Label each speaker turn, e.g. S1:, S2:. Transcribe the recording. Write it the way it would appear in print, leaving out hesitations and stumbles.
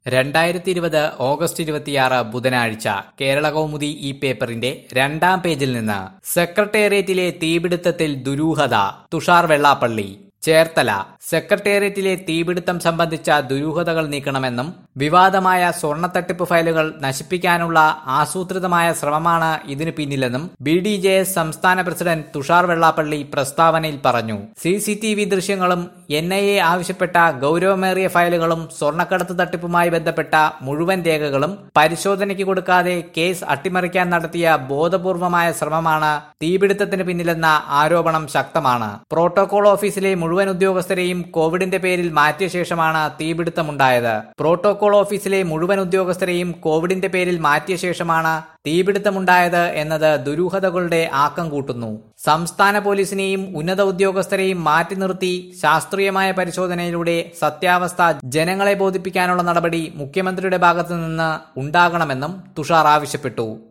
S1: 2020 August 26 ബുധനാഴ്ച കേരളകൗമുദി ഈ പേപ്പറിന്റെ 2-ാം പേജിൽ നിന്ന് സെക്രട്ടേറിയറ്റിലെ തീപിടുത്തത്തിൽ ദുരൂഹത. തുഷാർ വെള്ളാപ്പള്ളി. ചേർത്തല. സെക്രട്ടേറിയറ്റിലെ തീപിടുത്തം സംബന്ധിച്ച ദുരൂഹതകൾ നീക്കണമെന്നും വിവാദമായ സ്വർണ്ണത്തട്ടിപ്പ് ഫയലുകൾ നശിപ്പിക്കാനുള്ള ആസൂത്രിതമായ ശ്രമമാണ് ഇതിനു പിന്നിലെന്നും BDJS സംസ്ഥാന പ്രസിഡന്റ് തുഷാർ വെള്ളാപ്പള്ളി പ്രസ്താവനയിൽ പറഞ്ഞു. CCTV ദൃശ്യങ്ങളും NIA ആവശ്യപ്പെട്ട ഗൌരവമേറിയ ഫയലുകളും സ്വർണ്ണക്കടത്ത് തട്ടിപ്പുമായി ബന്ധപ്പെട്ട മുഴുവൻ രേഖകളും പരിശോധനയ്ക്ക് കൊടുക്കാതെ കേസ് അട്ടിമറിക്കാൻ നടത്തിയ ബോധപൂർവമായ ശ്രമമാണ് തീപിടുത്തത്തിന് പിന്നിലെന്ന ആരോപണം ശക്തമാണ്. പ്രോട്ടോകോൾ ഓഫീസിലെ മുഴുവൻ ഉദ്യോഗസ്ഥരെയും കോവിഡിന്റെ പേരിൽ മാറ്റിയ ശേഷമാണ് തീപിടുത്തമുണ്ടായത്. പ്രോട്ടോകോൾ ഓഫീസിലെ മുഴുവൻ ഉദ്യോഗസ്ഥരെയും കോവിഡിന്റെ പേരിൽ മാറ്റിയ ശേഷമാണ് തീപിടുത്തമുണ്ടായത് എന്നത് ദുരൂഹതകളുടെ ആക്കം കൂട്ടുന്നു. സംസ്ഥാന പോലീസിനെയും ഉന്നത ഉദ്യോഗസ്ഥരെയും മാറ്റി നിർത്തി ശാസ്ത്രീയമായ പരിശോധനയിലൂടെ സത്യാവസ്ഥ ജനങ്ങളെ ബോധിപ്പിക്കാനുള്ള നടപടി മുഖ്യമന്ത്രിയുടെ ഭാഗത്തുനിന്ന് ഉണ്ടാകണമെന്നും തുഷാർ ആവശ്യപ്പെട്ടു.